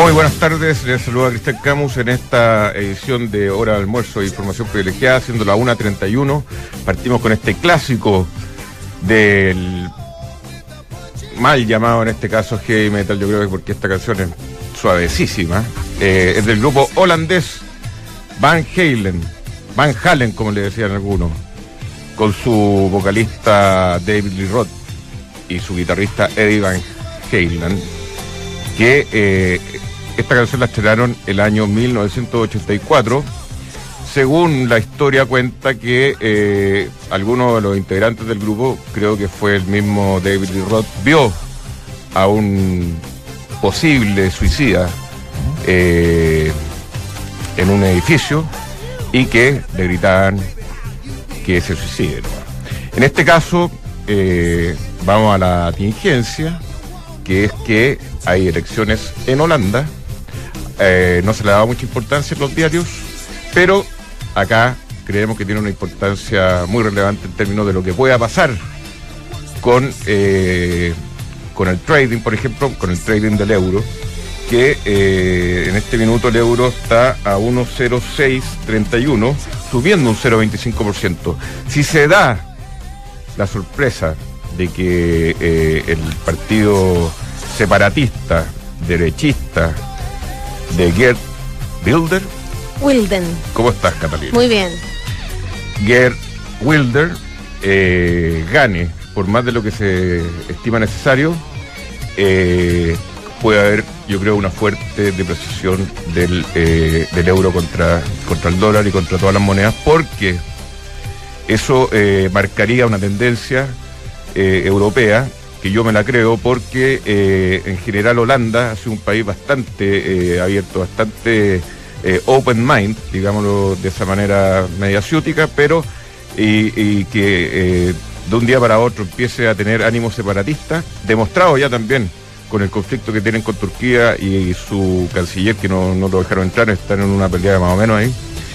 Muy buenas tardes, les saluda Cristian Camus en esta edición de Hora de Almuerzo de Información Privilegiada, siendo la 1:31. Partimos con este clásico del mal llamado en este caso heavy metal, yo creo que porque esta canción es suavecísima. Es del grupo holandés Van Halen, como le decían algunos, con su vocalista David Lee Roth y su guitarrista Eddie Van Halen, que esta canción la estrenaron el año 1984. Según la historia cuenta que algunos de los integrantes del grupo, creo que fue el mismo David Lee Roth, vio a un posible suicida en un edificio y que le gritaban que se suicide. En este caso, vamos a la tingencia, que es que hay elecciones en Holanda. No se le ha dado mucha importancia en los diarios, pero acá creemos que tiene una importancia muy relevante en términos de lo que pueda pasar con el trading, por ejemplo, con el trading del euro, que en este minuto el euro está a 1,0631, subiendo un 0,25%. Si se da la sorpresa de que el partido separatista, derechista, de Geert Wilders. ¿Cómo estás, Catalina? Muy bien. Geert Wilders gane por más de lo que se estima necesario, puede haber, yo creo, una fuerte depreciación del euro contra el dólar y contra todas las monedas, porque eso marcaría una tendencia europea, que yo me la creo, porque en general Holanda ha sido un país bastante abierto, bastante open mind, digámoslo de esa manera media ciútica, pero y que de un día para otro empiece a tener ánimos separatistas, demostrado ya también con el conflicto que tienen con Turquía y su canciller, que no lo dejaron entrar, están en una pelea más o menos ahí.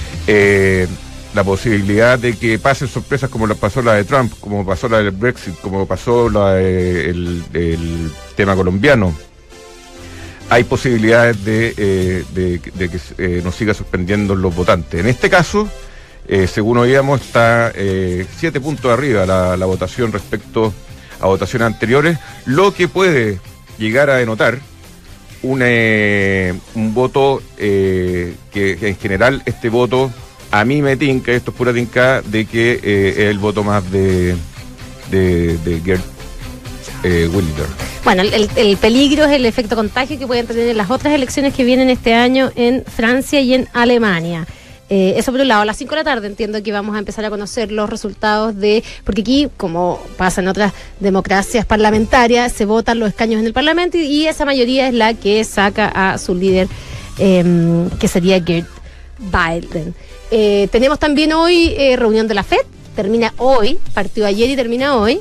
La posibilidad de que pasen sorpresas como pasó la de Trump, como pasó la del Brexit, como pasó el tema colombiano. Hay posibilidades de que nos siga sorprendiendo los votantes. En este caso, según oíamos, está 7 puntos arriba la votación respecto a votaciones anteriores, lo que puede llegar a denotar un voto que en general este voto a mí me tinca, esto es pura tinca, de que es el voto más de Geert Wilders. Bueno, el peligro es el efecto contagio que pueden tener en las otras elecciones que vienen este año en Francia y en Alemania. Eso por un lado, a las 5 de la tarde entiendo que vamos a empezar a conocer los resultados porque aquí, como pasa en otras democracias parlamentarias, se votan los escaños en el Parlamento y esa mayoría es la que saca a su líder, que sería Geert Wilders. Tenemos también hoy reunión de la FED, termina hoy, partió ayer y termina hoy.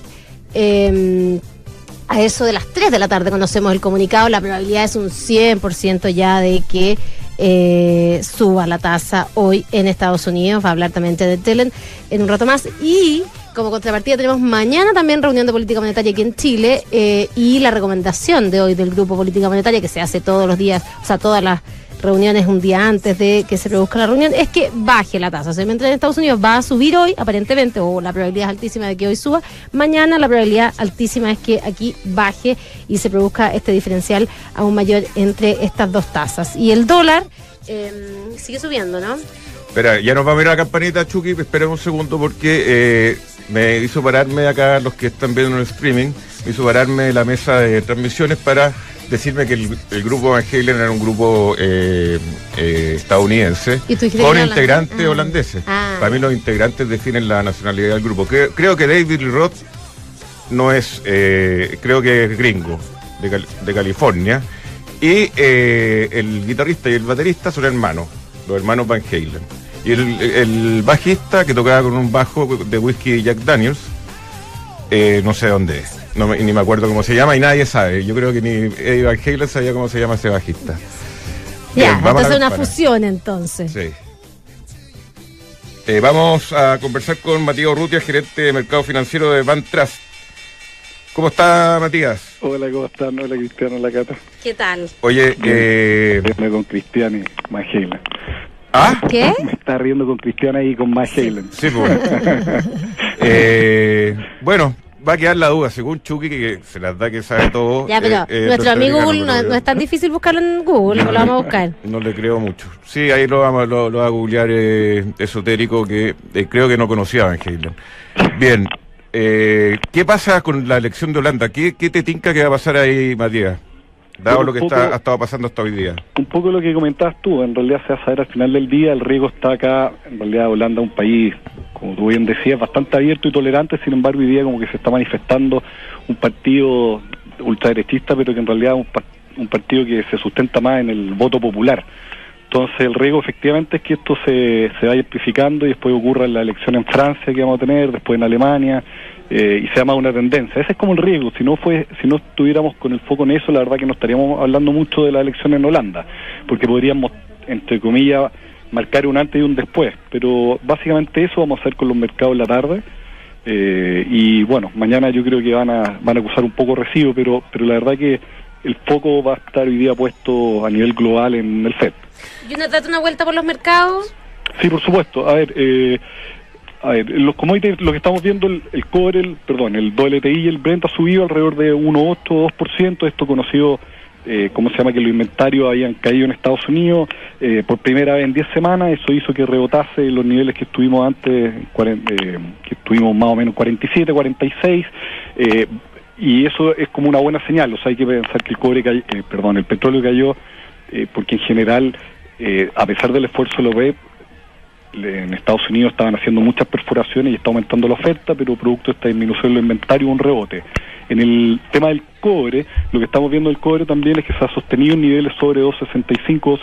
A eso de las 3 de la tarde conocemos el comunicado, la probabilidad es un 100% ya de que suba la tasa hoy en Estados Unidos. Va a hablar también de Yellen en un rato más, y como contrapartida tenemos mañana también reunión de política monetaria aquí en Chile, y la recomendación de hoy del Grupo Política Monetaria, que se hace todos los días, o sea, todas las reuniones un día antes de que se produzca la reunión, es que baje la tasa. O sea, mientras en Estados Unidos va a subir hoy, aparentemente, o la probabilidad es altísima de que hoy suba, mañana la probabilidad altísima es que aquí baje y se produzca este diferencial aún mayor entre estas dos tasas. Y el dólar sigue subiendo, ¿no? Espera, ya nos va a ver la campanita, Chucky, espera un segundo, porque me hizo pararme acá, los que están viendo en el streaming, me hizo pararme de la mesa de transmisiones para decirme que el grupo Van Halen era un grupo estadounidense con integrantes holandeses. Para mí los integrantes definen la nacionalidad del grupo. Creo que David Lee Roth no es, creo que es gringo, de California, y el guitarrista y el baterista son hermanos, los hermanos Van Halen. Y el bajista, que tocaba con un bajo de whisky Jack Daniels, no sé dónde es. Ni me acuerdo cómo se llama y nadie sabe. Yo creo que ni Eddie Van Halen sabía cómo se llama ese bajista. Ya, entonces es una fusión entonces. Sí. Vamos a conversar con Matías Urrutia, gerente de mercado financiero de Van Trust. ¿Cómo está, Matías? Hola, ¿cómo están? Hola, Cristiano, la Cata. ¿Qué tal? Oye, Me con Cristiano y Van Halen. ¿Ah? ¿Qué? Me está riendo con Cristiano y con Van Halen. Sí, pues. Bueno, va a quedar la duda, según Chucky, que se las da que sabe todo. Ya, pero nuestro amigo Google no es tan difícil buscarlo en Google, lo vamos a buscar. No le creo mucho. Sí, ahí lo va a googlear esotérico, que creo que no conocía a Van Halen. Bien, ¿qué pasa con la elección de Holanda? ¿Qué te tinca que va a pasar ahí, Matías? Dado lo que ha estado pasando hasta hoy día. Un poco lo que comentabas tú, en realidad se va a saber al final del día, el riesgo está acá, en realidad Holanda es un país, como tú bien decías, bastante abierto y tolerante, sin embargo hoy día como que se está manifestando un partido ultraderechista, pero que en realidad es un partido que se sustenta más en el voto popular. Entonces el riesgo efectivamente es que esto se vaya amplificando y después ocurra la elección en Francia que vamos a tener, después en Alemania, y sea más una tendencia. Ese es como el riesgo. Si no estuviéramos con el foco en eso, la verdad que no estaríamos hablando mucho de la elección en Holanda, porque podríamos, entre comillas, marcar un antes y un después. Pero básicamente eso vamos a hacer con los mercados en la tarde. Y bueno, mañana yo creo que van a acusar un poco recibo, pero la verdad que el foco va a estar hoy día puesto a nivel global en el FED. ¿Y date una vuelta por los mercados? Sí, por supuesto. A ver, los commodities, lo que estamos viendo, el cobre, el WTI y el Brent ha subido alrededor de 1,8 o 2%, esto conocido, ¿cómo se llama? Que los inventarios habían caído en Estados Unidos por primera vez en 10 semanas, eso hizo que rebotase los niveles que estuvimos antes, que estuvimos más o menos 47, 46, y eso es como una buena señal, o sea, hay que pensar que el petróleo cayó, porque en general, a pesar del esfuerzo de la OPEP, en Estados Unidos estaban haciendo muchas perforaciones y está aumentando la oferta, pero producto de esta disminución de los inventarios, un rebote. En el tema del cobre, lo que estamos viendo del cobre también es que se ha sostenido en niveles sobre 2.65,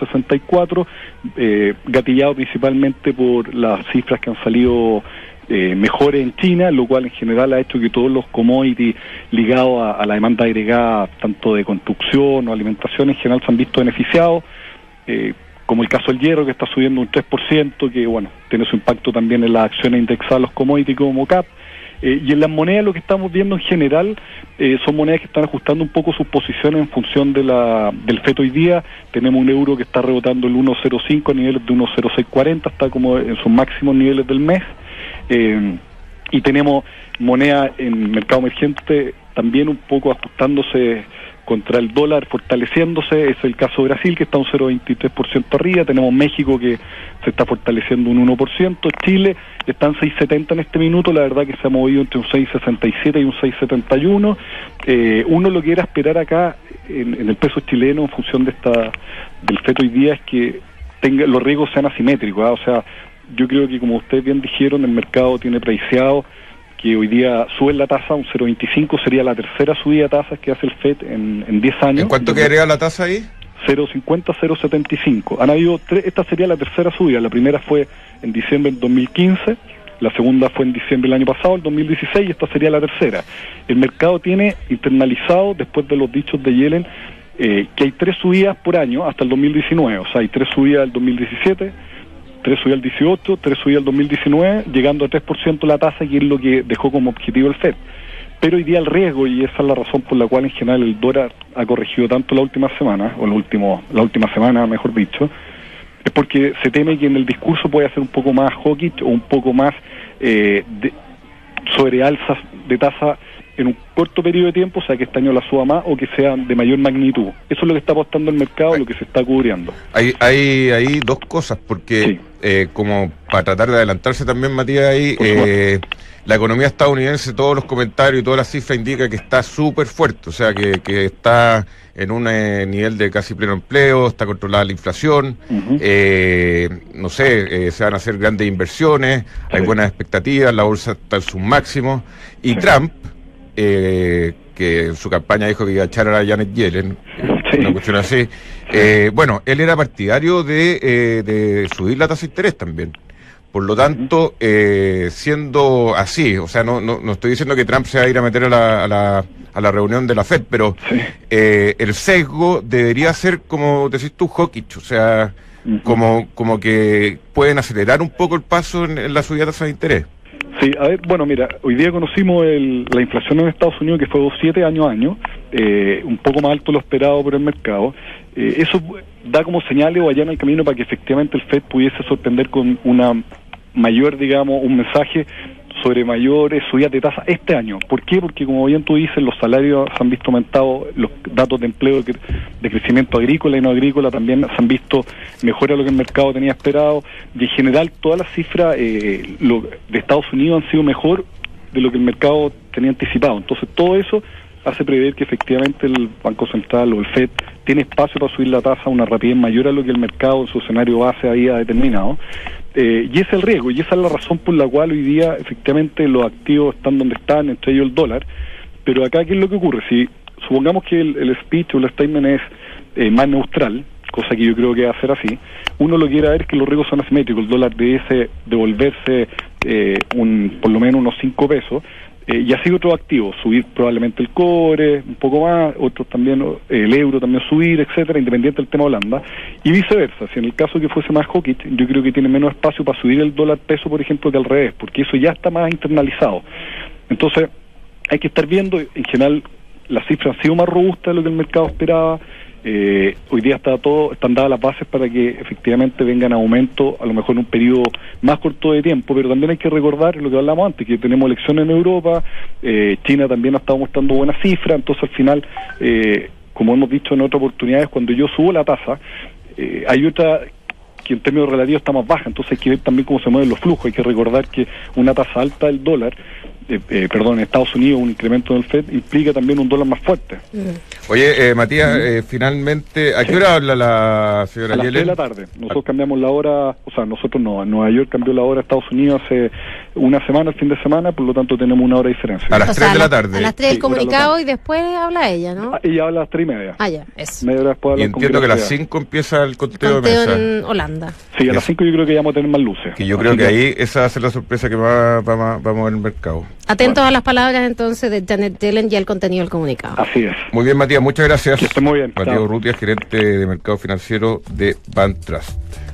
2.64, gatillado principalmente por las cifras que han salido mejores en China, lo cual en general ha hecho que todos los commodities ligados a la demanda agregada, tanto de construcción o alimentación, en general se han visto beneficiados, como el caso del hierro, que está subiendo un 3%, que bueno, tiene su impacto también en las acciones indexadas a los commodities como CAP. Y en las monedas lo que estamos viendo en general son monedas que están ajustando un poco sus posiciones en función de del FED hoy día. Tenemos un euro que está rebotando el 1.05 a niveles de 1.0640, está como en sus máximos niveles del mes. Y tenemos monedas en mercado emergente también un poco ajustándose contra el dólar, fortaleciéndose. Es el caso de Brasil, que está un 0.23% arriba. Tenemos México, que se está fortaleciendo un 1%. Chile está en 6.70 en este minuto. La verdad que se ha movido entre un 6.67 y un 6.71. Uno lo que era esperar acá en el peso chileno en función del FED hoy día es que los riesgos sean asimétricos, ¿eh? O sea, yo creo que, como ustedes bien dijeron, el mercado tiene preciado que hoy día sube la tasa, un 0.25 sería la tercera subida de tasas que hace el FED en 10 años. ¿En cuánto quedaría la tasa ahí? 0.50, 0.75. Han habido esta sería la tercera subida. La primera fue en diciembre del 2015, la segunda fue en diciembre del año pasado, el 2016, y esta sería la tercera. El mercado tiene internalizado, después de los dichos de Yellen, que hay 3 subidas por año hasta el 2019. O sea, hay 3 subidas del 2017, 3 subidas al 18, 3 subidas al 2019, llegando a 3% la tasa, que es lo que dejó como objetivo el FED. Pero hoy día el riesgo, y esa es la razón por la cual en general el dólar ha corregido tanto la última semana, o la última semana mejor dicho, es porque se teme que en el discurso puede ser un poco más hawkish o un poco más sobre alzas de tasa en un corto periodo de tiempo, o sea que este año la suba más o que sea de mayor magnitud. Eso es lo que está apostando el mercado, lo que se está cubriendo. Hay dos cosas, porque sí, como para tratar de adelantarse también, Matías, ahí la economía estadounidense, todos los comentarios y todas las cifras indican que está súper fuerte, o sea que está en un nivel de casi pleno empleo, está controlada la inflación, no sé, se van a hacer grandes inversiones, hay buenas expectativas, la bolsa está en sus máximos, y Trump, que en su campaña dijo que iba a echar a Janet Yellen, una cuestión así, bueno, él era partidario de subir la tasa de interés también. Por lo tanto, siendo así, o sea, no estoy diciendo que Trump se va a ir a meter a la reunión de la FED, pero el sesgo debería ser, como decís tú, hawkish, o sea, como que pueden acelerar un poco el paso en la subida de tasa de interés. Sí, a ver, bueno, mira, hoy día conocimos la inflación en Estados Unidos, que fue 2,7 año a año, un poco más alto de lo esperado por el mercado. Eso da como señales o allana el camino para que efectivamente el FED pudiese sorprender con una mayor, digamos, un mensaje sobre mayores subidas de tasa este año. ¿Por qué? Porque, como bien tú dices, los salarios se han visto aumentados, los datos de empleo, de crecimiento agrícola y no agrícola también se han visto mejor a lo que el mercado tenía esperado, y en general todas las cifras de Estados Unidos han sido mejor de lo que el mercado tenía anticipado. Entonces todo eso hace prever que efectivamente el Banco Central o el FED tiene espacio para subir la tasa a una rapidez mayor a lo que el mercado en su escenario base había determinado. Y ese es el riesgo, y esa es la razón por la cual hoy día efectivamente los activos están donde están, entre ellos el dólar. Pero acá, ¿qué es lo que ocurre? Si supongamos que el speech o el statement es más neutral, cosa que yo creo que va a ser así, uno lo que quiere ver es que los riesgos son asimétricos, el dólar debe devolverse por lo menos unos 5 pesos, y así otros activos, subir probablemente el cobre, un poco más, otros también, el euro también subir, etcétera, independiente del tema Holanda, y viceversa. Si en el caso que fuese más hawkish, yo creo que tiene menos espacio para subir el dólar peso, por ejemplo, que al revés, porque eso ya está más internalizado. Entonces, hay que estar viendo, en general, las cifras han sido más robustas de lo que el mercado esperaba. Hoy día están dadas las bases para que efectivamente vengan a aumento, a lo mejor en un periodo más corto de tiempo, pero también hay que recordar lo que hablamos antes, que tenemos elecciones en Europa, China también ha estado mostrando buenas cifras, entonces al final, como hemos dicho en otras oportunidades, cuando yo subo la tasa, hay otra que en términos relativos está más baja, entonces hay que ver también cómo se mueven los flujos. Hay que recordar que una tasa alta del dólar, en Estados Unidos, un incremento del FED implica también un dólar más fuerte. Oye, Matías, finalmente, ¿a qué hora habla la señora Yellen? A las 3 de la tarde. Nosotros cambiamos la hora, o sea, nosotros no, Nueva York cambió la hora a Estados Unidos hace una semana, el fin de semana, por lo tanto tenemos una hora de diferencia. A las 3 de la tarde. A las 3 el comunicado y después habla ella, ¿no? Ella habla a las 3:30. Ah, ya, eso. Media hora después Y entiendo que a las 5 empieza el conteo de mesa. En Holanda. Sí, a las 5 yo creo que ya vamos a tener más luces. Que yo creo que ahí esa va a ser la sorpresa que va a mover el mercado. Atentos a las palabras entonces de Janet Yellen y al contenido del comunicado. Así es. Muy bien, Matías, muchas gracias. Que esté muy bien. Matías Urrutia, gerente de mercado financiero de Bantrust.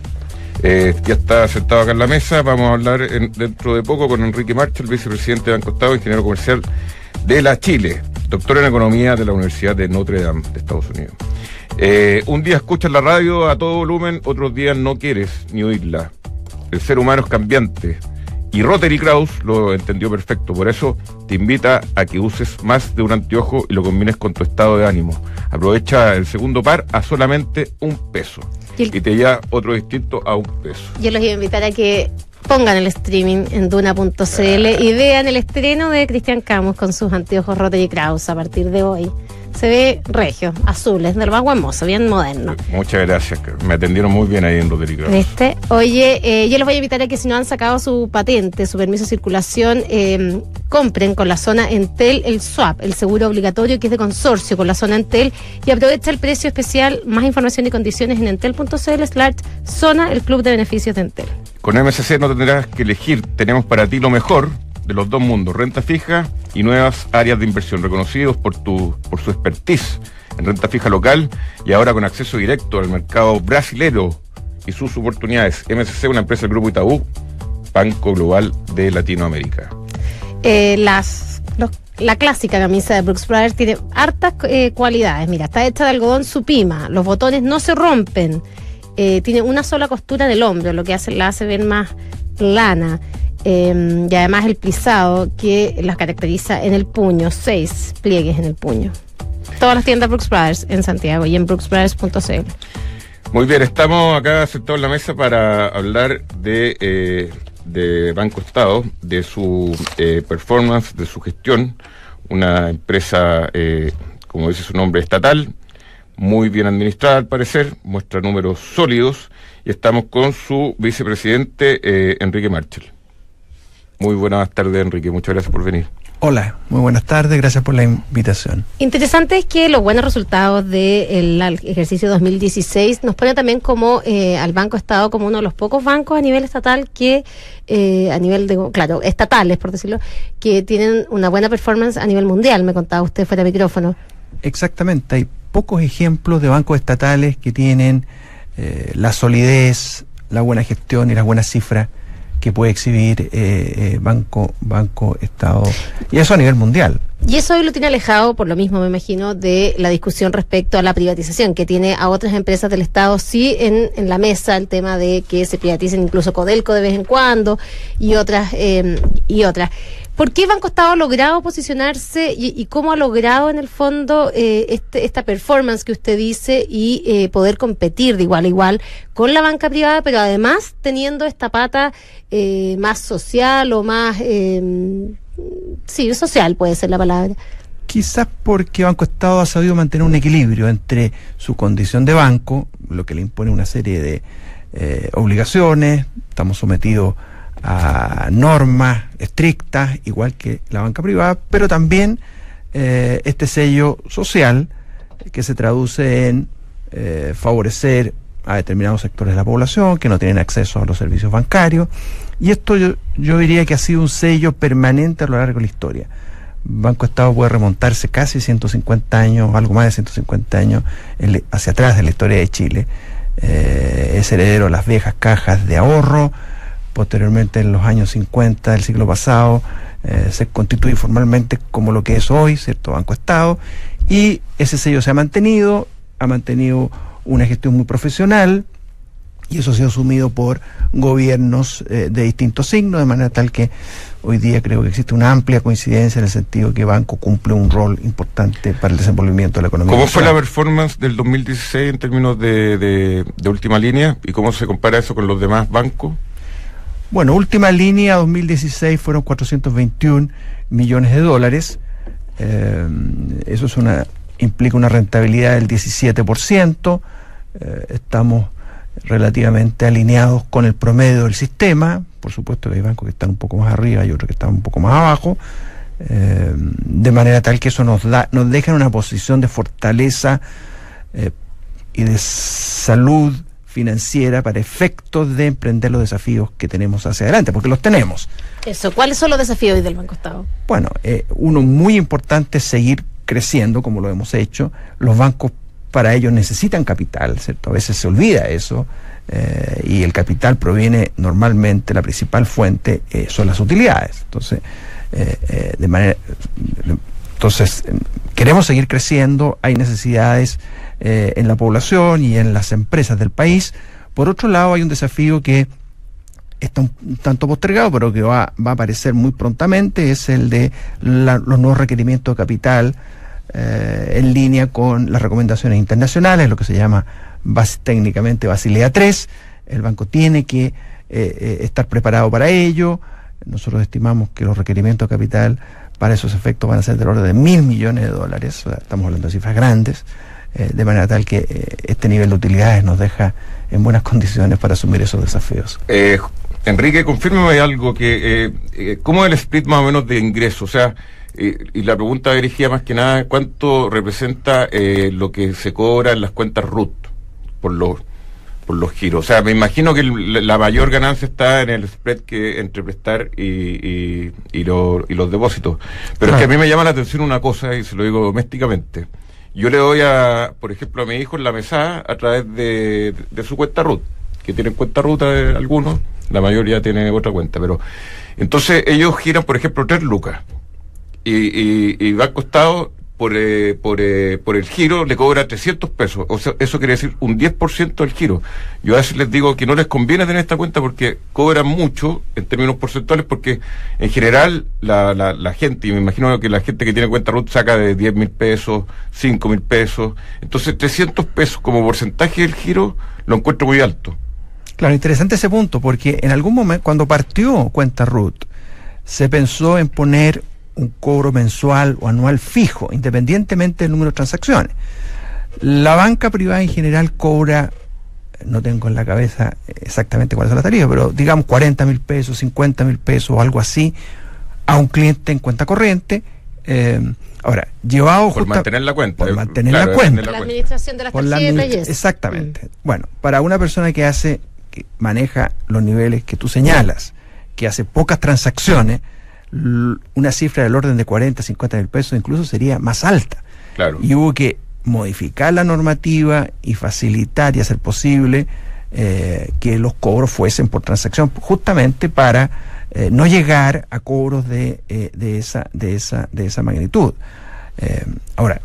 Ya está sentado acá en la mesa. Vamos a hablar dentro de poco con Enrique Marchal, vicepresidente de Banco Estado, ingeniero comercial de la Chile, doctor en economía de la Universidad de Notre Dame de Estados Unidos. Un día escuchas la radio a todo volumen, otros días no quieres ni oírla. El ser humano es cambiante. Y Rotary Kraus lo entendió perfecto, por eso te invita a que uses más de un anteojo y lo combines con tu estado de ánimo. Aprovecha el segundo par a solamente $1 y te lleva otro distinto a $1. Yo los iba a invitar a que pongan el streaming en duna.cl y vean el estreno de Cristian Camus con sus anteojos Rotary Kraus a partir de hoy. Se ve regio, azules, de lo más hermoso, bien moderno. Muchas gracias, me atendieron muy bien ahí en Rotary Kraus. Oye, yo los voy a invitar a que si no han sacado su patente, su permiso de circulación, compren con la zona Entel el swap, el seguro obligatorio que es de consorcio con la zona Entel, y aprovecha el precio especial. Más información y condiciones en entel.cl/zona, el club de beneficios de Entel. Con MSC no tendrás que elegir, tenemos para ti lo mejor de los dos mundos, renta fija y nuevas áreas de inversión, reconocidos por su expertise en renta fija local y ahora con acceso directo al mercado brasilero y sus oportunidades. MSC, una empresa del Grupo Itaú, Banco Global de Latinoamérica. La clásica camisa de Brooks Brothers tiene hartas cualidades. Mira, está hecha de algodón supima, los botones no se rompen, tiene una sola costura en el hombro, lo que la hace ver más plana. Y además el plisado que las caracteriza en el puño, 6 pliegues en el puño. Todas las tiendas Brooks Brothers en Santiago y en brooksbrothers.cl. Muy bien, estamos acá sentados en la mesa para hablar de Banco Estado, de su performance, de su gestión. Una empresa, como dice su nombre, estatal, muy bien administrada al parecer, muestra números sólidos, y estamos con su vicepresidente Enrique Marchal. Muy buenas tardes, Enrique, muchas gracias por venir. Hola, muy buenas tardes, gracias por la invitación. Interesante es que los buenos resultados del ejercicio 2016 nos pone también como al Banco Estado como uno de los pocos bancos a nivel estatal que, a nivel de, claro, estatales por decirlo, que tienen una buena performance a nivel mundial, me contaba usted fuera de micrófono. Exactamente, hay pocos ejemplos de bancos estatales que tienen la solidez, la buena gestión y las buenas cifras que puede exhibir Banco Estado, y eso a nivel mundial. Y eso hoy lo tiene alejado, por lo mismo me imagino, de la discusión respecto a la privatización, que tiene a otras empresas del Estado sí en la mesa el tema de que se privaticen incluso Codelco de vez en cuando y otras. ¿Por qué Banco Estado ha logrado posicionarse y cómo ha logrado en el fondo esta performance que usted dice y poder competir de igual a igual con la banca privada, pero además teniendo esta pata más social o más... sí, social puede ser la palabra? Quizás porque Banco Estado ha sabido mantener un equilibrio entre su condición de banco, lo que le impone una serie de obligaciones, estamos sometidos a normas estrictas, igual que la banca privada, pero también este sello social que se traduce en favorecer a determinados sectores de la población que no tienen acceso a los servicios bancarios, y esto yo diría que ha sido un sello permanente a lo largo de la historia. Banco Estado puede remontarse casi 150 años, algo más de 150 años hacia atrás de la historia de Chile. Es heredero de las viejas cajas de ahorro. Posteriormente, en los años 50 del siglo pasado, se constituye formalmente como lo que es hoy, ¿cierto? Banco Estado, y ese sello se ha mantenido una gestión muy profesional, y eso se ha asumido por gobiernos de distintos signos, de manera tal que hoy día creo que existe una amplia coincidencia en el sentido que Banco cumple un rol importante para el desenvolvimiento de la economía. ¿Cómo fue la performance del 2016 en términos de última línea? ¿Y cómo se compara eso con los demás bancos? Bueno, última línea 2016 fueron 421 millones de dólares. Eso implica una rentabilidad del 17%. Estamos relativamente alineados con el promedio del sistema. Por supuesto que hay bancos que están un poco más arriba y otros que están un poco más abajo. De manera tal que eso nos deja en una posición de fortaleza y de salud financiera para efectos de emprender los desafíos que tenemos hacia adelante, porque los tenemos. Eso, ¿cuáles son los desafíos hoy del Banco Estado? Bueno, uno muy importante es seguir creciendo como lo hemos hecho. Los bancos para ello necesitan capital, ¿cierto? A veces se olvida eso, y el capital proviene normalmente, la principal fuente son las utilidades. Entonces, queremos seguir creciendo, hay necesidades en la población y en las empresas del país. Por otro lado, hay un desafío que está un tanto postergado, pero que va a aparecer muy prontamente, es el de los nuevos requerimientos de capital en línea con las recomendaciones internacionales, lo que se llama técnicamente Basilea III. El banco tiene que estar preparado para ello. Nosotros estimamos que los requerimientos de capital para esos efectos van a ser del orden de $1.000 millones. O sea, estamos hablando de cifras grandes, de manera tal que este nivel de utilidades nos deja en buenas condiciones para asumir esos desafíos. Enrique, confírmeme algo, que ¿cómo es el split más o menos de ingresos? O sea, y la pregunta dirigida más que nada, ¿cuánto representa lo que se cobra en las cuentas RUT por los giros? O sea, me imagino que la mayor ganancia está en el spread que entre prestar y los depósitos. Pero es que a mí me llama la atención una cosa, y se lo digo domésticamente. Yo le doy por ejemplo, a mi hijo en la mesada a través de su cuenta RUT, que tienen cuenta RUT algunos, la mayoría tiene otra cuenta, pero entonces ellos giran, por ejemplo, 3 lucas, y Banco Estado por el giro le cobra 300 pesos. O sea, eso quiere decir un 10% del giro. Yo a veces les digo que no les conviene tener esta cuenta porque cobran mucho en términos porcentuales, porque en general la gente, y me imagino que la gente que tiene cuenta RUT saca de 10.000 pesos, 5.000 pesos. Entonces 300 pesos como porcentaje del giro lo encuentro muy alto. Claro, interesante ese punto, porque en algún momento, cuando partió cuenta RUT, se pensó en poner un cobro mensual o anual fijo, independientemente del número de transacciones. La banca privada en general cobra, no tengo en la cabeza exactamente cuál es la tarifa, pero digamos 40.000 pesos, 50.000 pesos o algo así a un cliente en cuenta corriente. Ahora, llevado por mantener la cuenta. Por mantener la cuenta. La administración de las tarjetas y eso. Exactamente. Bueno, para una persona que maneja los niveles que tú señalas, que hace pocas transacciones, una cifra del orden de 40, 50 mil pesos incluso sería más alta. Claro. Y hubo que modificar la normativa y facilitar y hacer posible que los cobros fuesen por transacción, justamente para no llegar a cobros de esa magnitud. Ahora,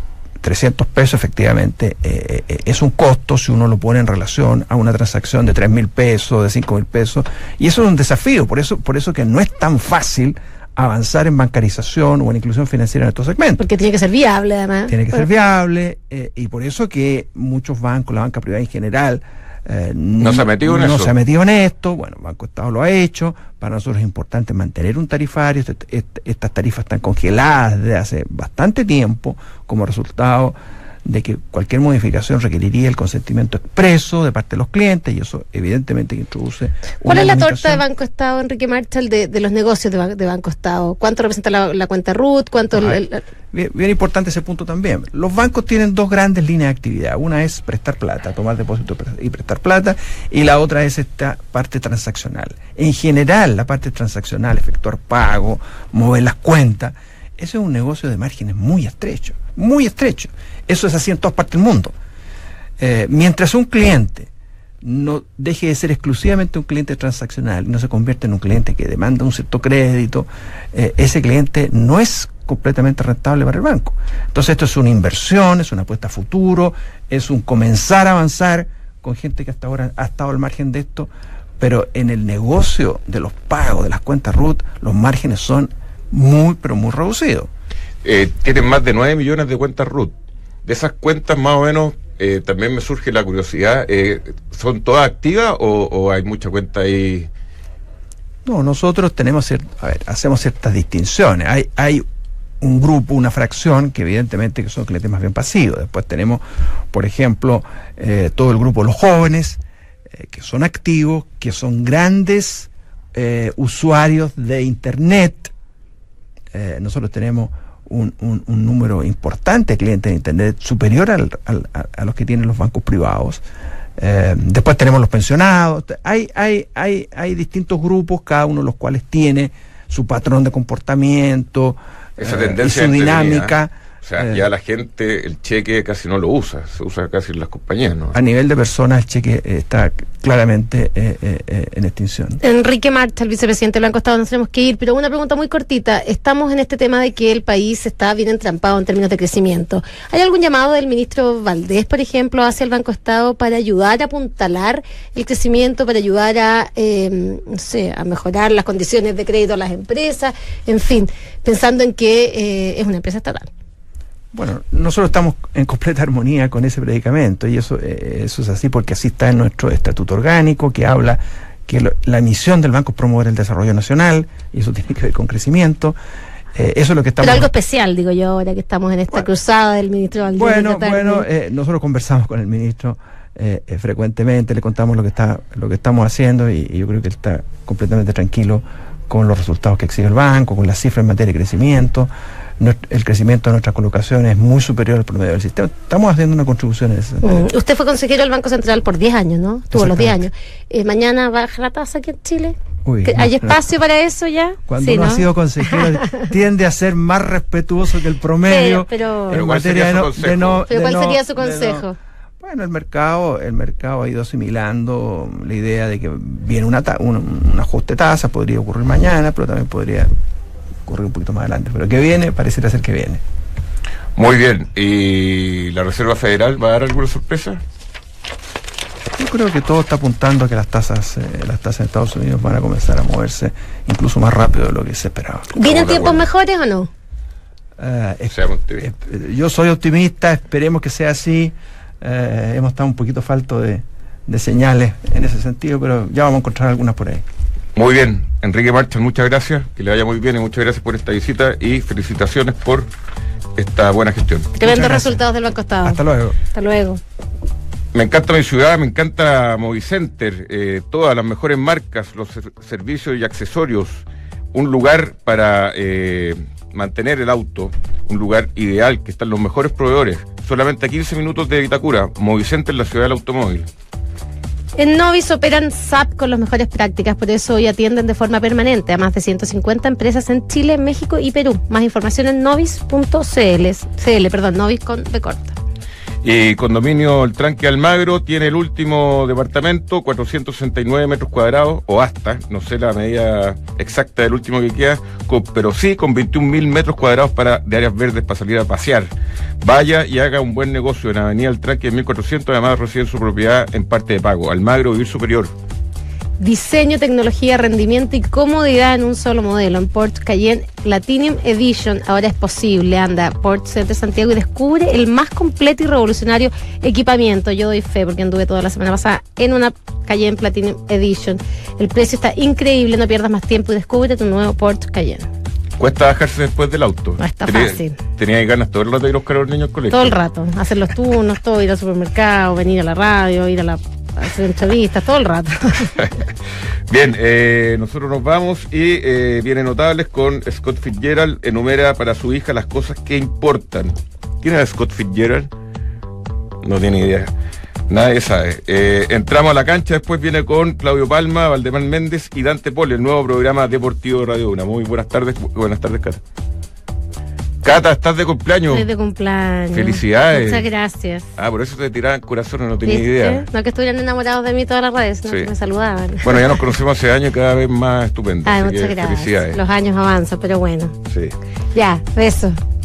300 pesos efectivamente es un costo si uno lo pone en relación a una transacción de 3.000 pesos, de 5.000 pesos, y eso es un desafío, por eso que no es tan fácil avanzar en bancarización o en inclusión financiera en estos segmentos. Porque tiene que ser viable, además. Tiene que ser viable, y por eso que muchos bancos, la banca privada en general, no se ha metido en eso. No se ha metido en esto. Bueno, Banco Estado lo ha hecho. Para nosotros es importante mantener un tarifario. Estas tarifas están congeladas desde hace bastante tiempo como resultado de que cualquier modificación requeriría el consentimiento expreso de parte de los clientes, y eso evidentemente introduce. ¿Cuál es la torta de Banco Estado, Enrique Marchal, de los negocios de Banco Estado? ¿Cuánto representa la cuenta RUT? ¿Cuánto bien importante ese punto también. Los bancos tienen dos grandes líneas de actividad. Una es prestar plata, tomar depósito y prestar plata, y la otra es esta parte transaccional. En general, la parte transaccional, efectuar pago, mover las cuentas, ese es un negocio de márgenes muy estrecho, muy estrecho. Eso es así en todas partes del mundo. Mientras un cliente no deje de ser exclusivamente un cliente transaccional y no se convierte en un cliente que demanda un cierto crédito, ese cliente no es completamente rentable para el banco. Entonces esto es una inversión, es una apuesta a futuro, es un comenzar a avanzar con gente que hasta ahora ha estado al margen de esto, pero en el negocio de los pagos, de las cuentas RUT, los márgenes son muy, pero muy reducidos. Tienen más de 9 millones de cuentas RUT. De esas cuentas, más o menos, también me surge la curiosidad, ¿son todas activas o hay mucha cuenta ahí? No, nosotros hacemos ciertas distinciones. Hay un grupo, una fracción, que evidentemente que son clientes más bien pasivos. Después tenemos, por ejemplo, todo el grupo de los jóvenes, que son activos, que son grandes usuarios de Internet. Nosotros tenemos un número importante de clientes de Internet, superior a los que tienen los bancos privados. Después tenemos los pensionados. Hay distintos grupos, cada uno de los cuales tiene su patrón de comportamiento, esa tendencia y su dinámica. O sea, ya la gente el cheque casi no lo usa, se usa casi en las compañías, ¿no? A nivel de personas el cheque está claramente en extinción. Enrique Marchal, vicepresidente del Banco Estado, nos tenemos que ir, pero una pregunta muy cortita. Estamos en este tema de que el país está bien entrampado en términos de crecimiento. ¿Hay algún llamado del ministro Valdés, por ejemplo, hacia el Banco Estado para ayudar a apuntalar el crecimiento, para ayudar a mejorar las condiciones de crédito a las empresas, en fin, pensando en que es una empresa estatal? Bueno, nosotros estamos en completa armonía con ese predicamento, y eso es así porque así está en nuestro estatuto orgánico, que habla que la misión del banco es promover el desarrollo nacional, y eso tiene que ver con crecimiento. Eso es lo que estamos... Pero algo especial, digo yo, ahora que estamos en esta cruzada del ministro Valdés. Nosotros conversamos con el ministro frecuentemente, le contamos lo que estamos haciendo, y yo creo que él está completamente tranquilo con los resultados que exige el banco, con las cifras en materia de crecimiento. El crecimiento de nuestras colocaciones es muy superior al promedio del sistema. Estamos haciendo una contribución en ese sentido. Usted fue consejero del Banco Central por 10 años, ¿no? Tuvo los 10 años. ¿Mañana baja la tasa aquí en Chile? ¿Hay espacio para eso ya? Cuando uno ha sido consejero tiende a ser más respetuoso que el promedio. Pero en materia ¿Pero cuál sería su consejo? Bueno, el mercado ha ido asimilando la idea de que viene un ajuste de tasa, podría ocurrir mañana, pero también podría ocurrir un poquito más adelante. Pero que viene, pareciera ser que viene. Muy bien. ¿Y la Reserva Federal va a dar alguna sorpresa? Yo creo que todo está apuntando a que las tasas en Estados Unidos van a comenzar a moverse incluso más rápido de lo que se esperaba. ¿Vienen tiempos mejores o no? Yo soy optimista, esperemos que sea así. Hemos estado un poquito falto de señales en ese sentido, pero ya vamos a encontrar algunas por ahí. Muy bien, Enrique Marchal, muchas gracias, que le vaya muy bien, y muchas gracias por esta visita y felicitaciones por esta buena gestión. Tremendos resultados del Banco Estado. Hasta luego. Hasta luego. Me encanta mi ciudad, me encanta Movicenter, todas las mejores marcas, los servicios y accesorios, un lugar para mantener el auto, un lugar ideal, que están los mejores proveedores, solamente a 15 minutos de Vitacura. Movicenter, la ciudad del automóvil. En Novis operan SAP con las mejores prácticas, por eso hoy atienden de forma permanente a más de 150 empresas en Chile, México y Perú. Más información en novis.cl, Novis con B corta. Y condominio El Tranque Almagro tiene el último departamento, 469 metros cuadrados, o hasta, no sé la medida exacta del último que queda, pero sí con 21.000 metros cuadrados de áreas verdes para salir a pasear. Vaya y haga un buen negocio en Avenida El Tranque 1400, además recibe su propiedad en parte de pago. Almagro, Vivir Superior. Diseño, tecnología, rendimiento y comodidad en un solo modelo. En Porsche Cayenne Platinum Edition ahora es posible. Anda a Porsche Center Santiago y descubre el más completo y revolucionario equipamiento. Yo doy fe porque anduve toda la semana pasada en una Cayenne Platinum Edition. El precio está increíble, no pierdas más tiempo y descubre tu nuevo Porsche Cayenne. Cuesta bajarse después del auto. No está fácil. Tenía ganas todo el rato de ir a buscar a los niños al colegio. Todo el rato, hacer los turnos, todo, ir al supermercado, venir a la radio, ir a hacer entrevistas, todo el rato. Bien, nosotros nos vamos y viene Notables con Scott Fitzgerald. Enumera para su hija las cosas que importan. ¿Quién es Scott Fitzgerald? No tiene idea. Nadie sabe. Entramos a la cancha, después viene con Claudio Palma, Valdemar Méndez y Dante Poli, el nuevo programa deportivo de Radio Una. Muy buenas tardes, Cata. Cata, ¿estás de cumpleaños? Estoy de cumpleaños. Felicidades. Muchas gracias. Por eso te tiraban corazones, no tenía ¿Viste? idea. No que estuvieran enamorados de mí todas las redes, no, Sí. que me saludaban. Bueno, ya nos conocemos hace años y cada vez más estupendo. Ay, así muchas que gracias. felicidades. Los años avanzan, pero bueno. Sí. Ya, beso.